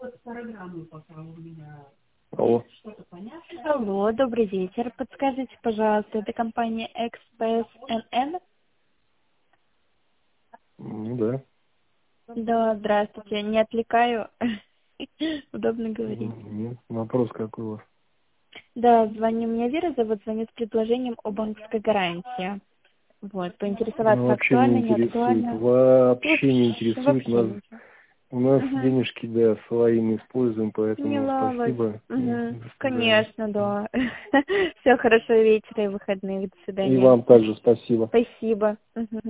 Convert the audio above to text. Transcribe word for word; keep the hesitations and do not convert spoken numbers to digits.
Алло. Алло, добрый вечер. Подскажите, пожалуйста, это компания Экспресс эн эн? Ну да. Да, здравствуйте. Не отвлекаю. Удобно говорить. М, Нет, вопрос какой у вас? Да, звоню. Меня Вера зовут, звоню с предложением о банковской гарантии. Вот, Ну, поинтересоваться, вообще не актуально, не интересует. актуально. Вообще не Вообще, интересует вообще нас. ничего. У нас Угу. денежки, да, свои мы используем, поэтому Поняла вас. спасибо. М, Угу. До свидания. Конечно, да. Все, хорошего вечера и выходных. До И свидания. вам также спасибо. Спасибо. Мгм.